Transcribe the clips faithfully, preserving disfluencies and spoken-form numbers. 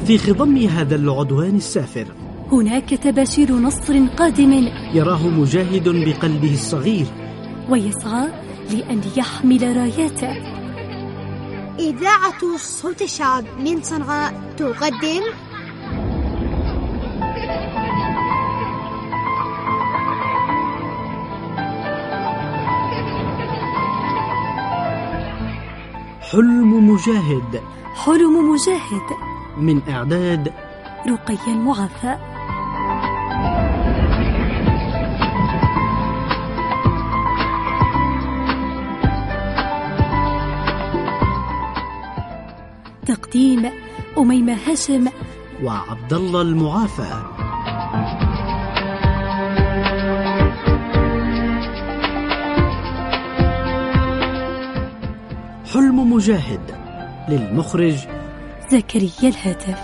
في خضم هذا العدوان السافر هناك تباشير نصر قادم يراه مجاهد بقلبه الصغير ويسعى لأن يحمل راياته. إذاعة صوت الشعب من صنعاء تقدم حلم مجاهد. حلم مجاهد من إعداد رقية المعافى. تقديم أميمة هاشم وعبد الله المعافى. حلم مجاهد للمخرج زكريا الهاتف.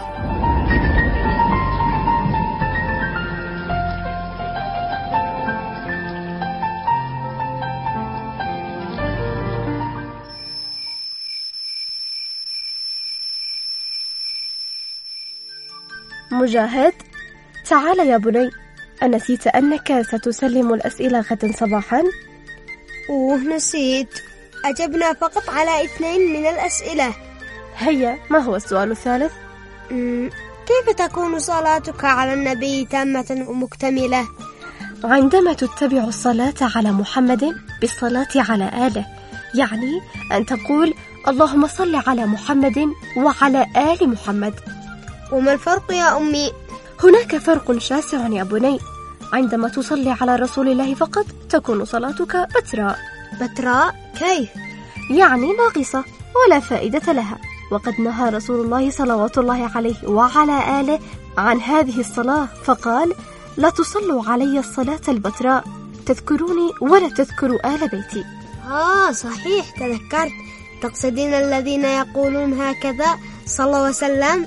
مجاهد، تعال يا بني، أنسيت أنك ستسلم الأسئلة غدا صباحا؟ أوه نسيت، أجبنا فقط على اثنين من الأسئلة. هيا، ما هو السؤال الثالث؟ كيف تكون صلاتك على النبي تامة ومكتملة؟ عندما تتبع الصلاة على محمد بالصلاة على آله، يعني أن تقول اللهم صل على محمد وعلى آل محمد. وما الفرق يا أمي؟ هناك فرق شاسع يا بني. عندما تصلي على رسول الله فقط تكون صلاتك بتراء. بتراء؟ كيف؟ يعني ناقصة ولا فائدة لها، وقد نهى رسول الله صلوات الله عليه وعلى آله عن هذه الصلاة، فقال لا تصلوا علي الصلاة البتراء، تذكروني ولا تذكروا آل بيتي. آه صحيح، تذكرت. تقصدين الذين يقولون هكذا صلى الله وسلم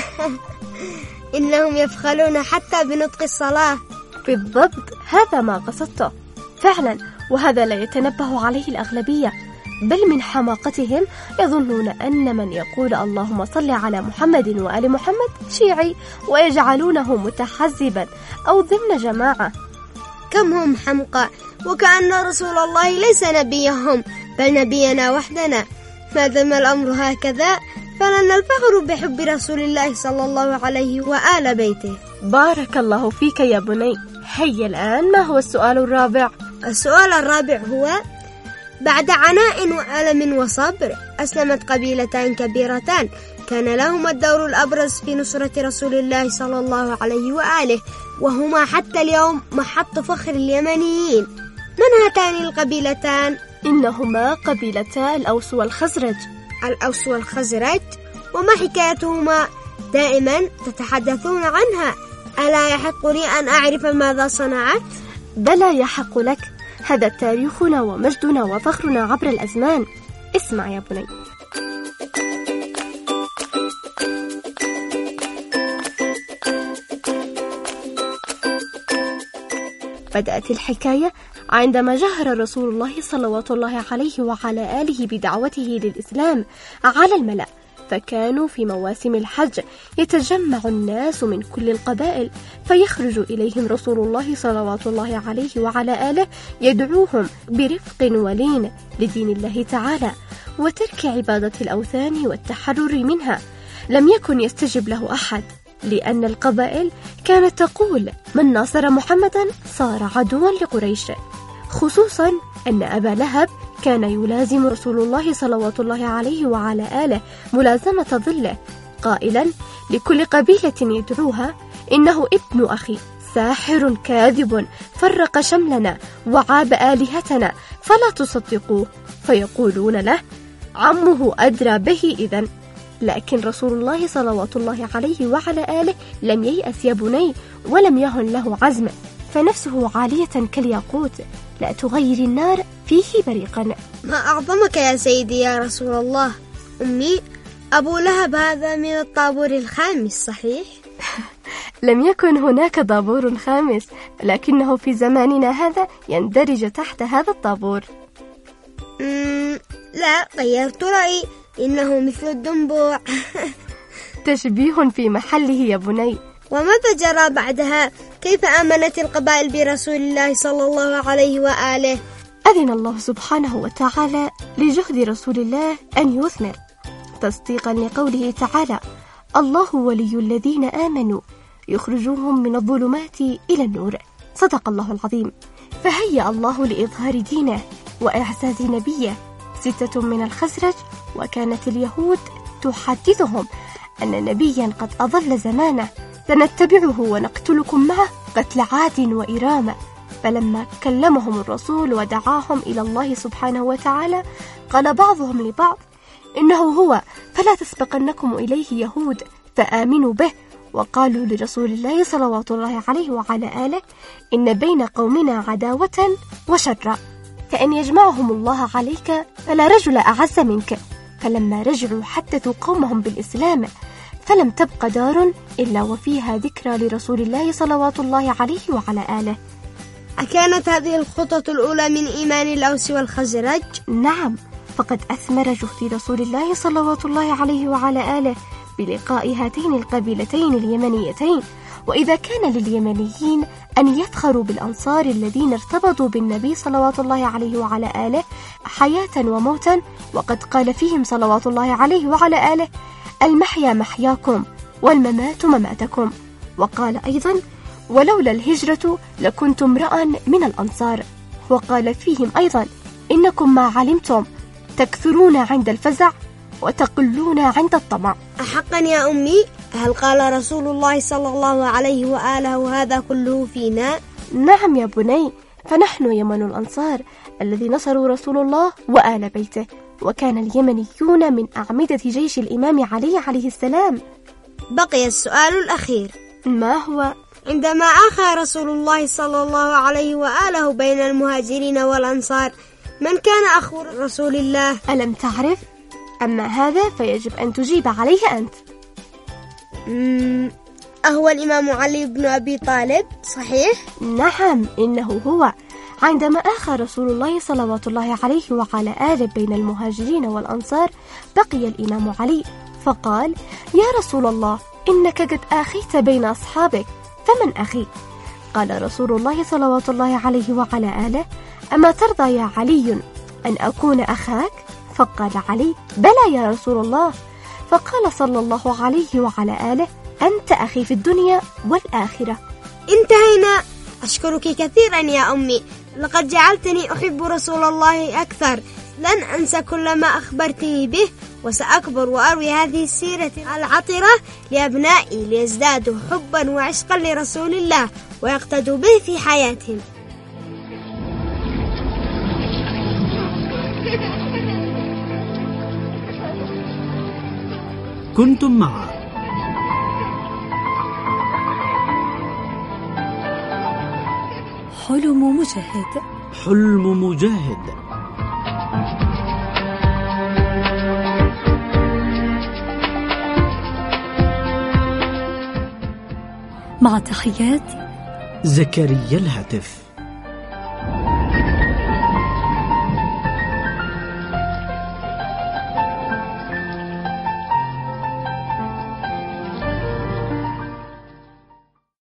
إنهم يفخلون حتى بنطق الصلاة. بالضبط، هذا ما قصدته فعلا، وهذا لا يتنبه عليه الأغلبية، بل من حماقتهم يظنون أن من يقول اللهم صل على محمد وآل محمد شيعي، ويجعلونه متحزبا أو ضمن جماعة. كم هم حمقى، وكأن رسول الله ليس نبيهم بل نبينا وحدنا. ما دام الأمر هكذا فلنا الفخر بحب رسول الله صلى الله عليه وآل بيته. بارك الله فيك يا بني. هيا الآن، ما هو السؤال الرابع؟ السؤال الرابع هو: بعد عناء وألم وصبر أسلمت قبيلتان كبيرتان كان لهما الدور الأبرز في نصرة رسول الله صلى الله عليه وآله، وهما حتى اليوم محط فخر اليمنيين. من هاتان القبيلتان؟ إنهما قبيلتا الأوس والخزرج. الأوس والخزرج؟ وما حكايتهما؟ دائما تتحدثون عنها، ألا يحق لي أن أعرف ماذا صنعت؟ بلى يحق لك، هذا تاريخنا ومجدنا وفخرنا عبر الأزمان. اسمع يا بني. بدأت الحكاية عندما جهر رسول الله صلوات الله عليه وعلى آله بدعوته للإسلام على الملأ، فكانوا في مواسم الحج يتجمع الناس من كل القبائل، فيخرج إليهم رسول الله صلوات الله عليه وعلى آله يدعوهم برفق ولين لدين الله تعالى وترك عبادة الأوثان والتحرر منها. لم يكن يستجب له أحد، لأن القبائل كانت تقول من ناصر محمدا صار عدوا لقريش، خصوصا أن أبا لهب كان يلازم رسول الله صلوات الله عليه وعلى آله ملازمة ظله، قائلا لكل قبيلة يدعوها إنه ابن أخي ساحر كاذب فرق شملنا وعاب آلهتنا، فلا تصدقوه، فيقولون له عمه أدرى به إذن. لكن رسول الله صلوات الله عليه وعلى آله لم ييأس يا بني، ولم يهن له عزم، فنفسه عالية كالياقوت لا تغير النار فيه بريقا. ما أعظمك يا سيدي يا رسول الله. أمي، أبو لهب هذا من الطابور الخامس صحيح؟ لم يكن هناك طابور خامس، لكنه في زماننا هذا يندرج تحت هذا الطابور. لا، غيرت رأيي، إنه مثل الدنبوع. تشبيه في محله يا بني. وماذا جرى بعدها؟ كيف آمنت القبائل برسول الله صلى الله عليه وآله؟ أذن الله سبحانه وتعالى لجهد رسول الله أن يثمر، تصديقا لقوله تعالى: الله ولي الذين آمنوا يخرجوهم من الظلمات إلى النور. صدق الله العظيم. فهيأ الله لإظهار دينه وإعزاز نبيه ستة من الخزرج، وكانت اليهود تحدثهم أن نبيا قد أضل زمانه سنتبعه ونقتلكم معه قتل عاد وإرام. فلما كلمهم الرسول ودعاهم إلى الله سبحانه وتعالى قال بعضهم لبعض: إنه هو، فلا تسبقنكم إليه يهود، فآمنوا به. وقالوا لرسول الله صلوات الله عليه وعلى آله: إن بين قومنا عداوة وشرا، فإن يجمعهم الله عليك فلا رجل أعز منك. فلما رجعوا حدثوا قومهم بالإسلام، فلم تبق دار إلا وفيها ذكرى لرسول الله صلوات الله عليه وعلى آله. أكانت هذه الخطة الأولى من إيمان الأوس والخزرج؟ نعم، فقد أثمر جهد رسول الله صلوات الله عليه وعلى آله بلقاء هاتين القبيلتين اليمنيتين. وإذا كان لليمنيين أن يفخروا بالأنصار الذين ارتبطوا بالنبي صلوات الله عليه وعلى آله حياة وموتا، وقد قال فيهم صلوات الله عليه وعلى آله: المحيا محياكم والممات مماتكم. وقال أيضا: ولولا الهجرة لكنت امرأ من الأنصار. وقال فيهم أيضا: إنكم ما علمتم تكثرون عند الفزع وتقلون عند الطمع. أحقا يا أمي؟ هل قال رسول الله صلى الله عليه وآله هذا كله فينا؟ نعم يا بني، فنحن يمن الأنصار الذي نصروا رسول الله وآل بيته، وكان اليمنيون من أعمدة جيش الإمام علي عليه السلام. بقي السؤال الأخير. ما هو؟ عندما آخى رسول الله صلى الله عليه وآله بين المهاجرين والأنصار، من كان أخو رسول الله؟ ألم تعرف؟ أما هذا فيجب أن تجيب عليه أنت. مم. أهو الإمام علي بن أبي طالب صحيح؟ نعم، إنه هو. عندما آخى رسول الله صلوات الله عليه وعلى آله بين المهاجرين والأنصار، بقي الإمام علي فقال: يا رسول الله، إنك قد آخيت بين أصحابك، فمن أخي؟ قال رسول الله صلوات الله عليه وعلى آله: أما ترضى يا علي أن أكون أخاك؟ فقال علي: بلى يا رسول الله. فقال صلى الله عليه وعلى آله: أنت أخي في الدنيا والآخرة. انتهينا. أشكرك كثيرا يا أمي، لقد جعلتني أحب رسول الله أكثر. لن أنسى كل ما أخبرتني به، وسأكبر وأروي هذه السيرة العطرة لأبنائي ليزدادوا حبا وعشقا لرسول الله ويقتدوا به في حياتهم. كنتم مع حلم مجاهد. حلم مجاهد. مع تحيات زكريا الهاتف.